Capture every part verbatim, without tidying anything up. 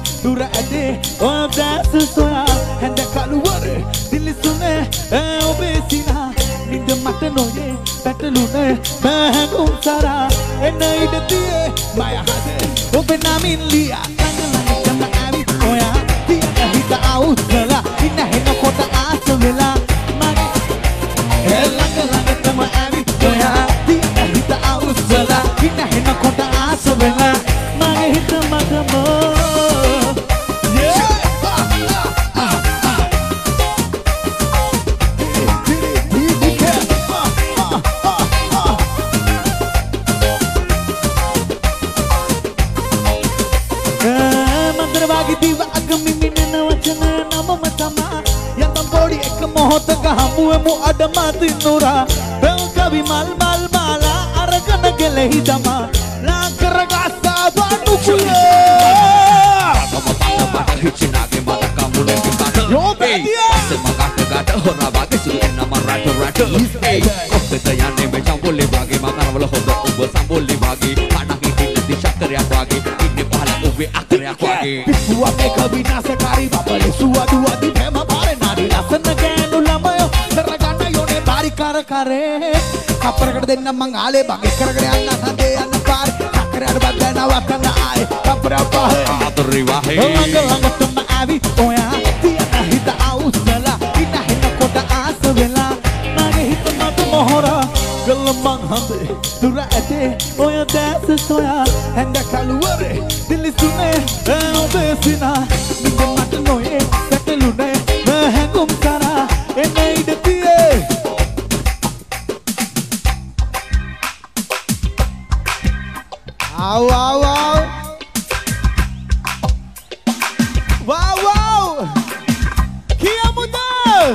දුර ඇදේ ඔය දැස සොයා හැඳ කළුවර දිලිසුනේ ඔබේ සිනා නිද මට නොයේ පැටලුනේ මහැඟුම් සරා එන්න ඉඩතියේ මය හදේ ඔබේ නමින් ලියා ළඟ ළඟටම ඇවිත් ඔයා තියන හිත අවුස්සලා ඉන්න හෙනකොට ආස වෙලා මගේ ළඟ ළඟටම ඇවිත් ඔයා තියන හිත අවුස්සලා ඉන්න හෙනකොට ආස වෙලා මගේ හිත මගම මොහොතක හමුවෙමු අඩමති නුරා බෙල් කවි මල් මල් මාලා අරගෙන ගෙලෙහි දමා ලා කරගස්සා වනුකුලා මම හිචිනාගේ මත කමුලේ පිටට යෝබේදිය පස්සේ මගට ගට හොරා වගේ සුදු එන්නම රට රට ඒ කොහෙද යන්නේ මේ චම්පොලි වගේ මම අරවල හොඳ ඔබ සම්බොලි වගේ කණකි දිල්ලේ ශක්කරයක් වගේ ඉන්නේ පහල ඔබේ අක්කරයක් වගේ පිස්සුවගේ කවි නැසකාරී බබලේ සුවදුවදි හැම පාරේ නාඩි ලස්සන කර කරේ කප්පරකට දෙන්නම් මං ආලේ බගේ කරගෙන යන්න සඳේ යන්න පාර කක්කරයට බද්දන වකන්න ආයේ කප්පර පහේ ආතරි වහේ ළඟ ළඟටම ආවි ඔයා තියන හිත අවුස්සලා ඉන්න හෙනකොට ආස වෙලා මගේ හිත මත මොහොරා ගල මං හඳේ දුර ඇතේ ඔය දැස සොයා හැඳ කළුවරේ දිලිසුනේ ඔබේ සිනා නිද මට නොයේ පැටලුනේ මහැඟුම් කරා එන්න ඉඩතියේ Wow, wow, wow. Wow, wow. Kia muda.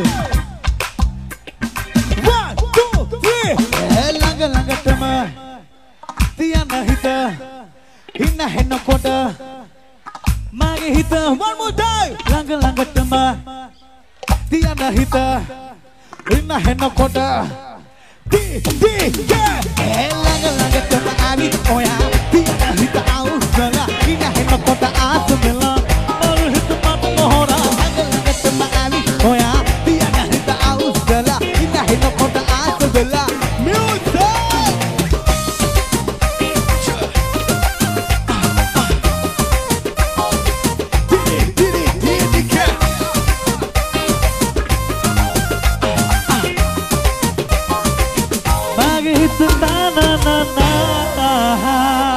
One, two, three. Langa langa tama. Tiana hita. Hina hena kota. Mage hita. One more time. Langa langa tama. Tiana hita. Hina hena kota. Di, di, yeah. Langa langa tama abi. Oh yeah. Hita ausala ina hena kota asmela maru hita mat mohora hagalgatma ali hoya tiana hita ausala ina hena kota asmela music didi didi didi ka mage hita na na na na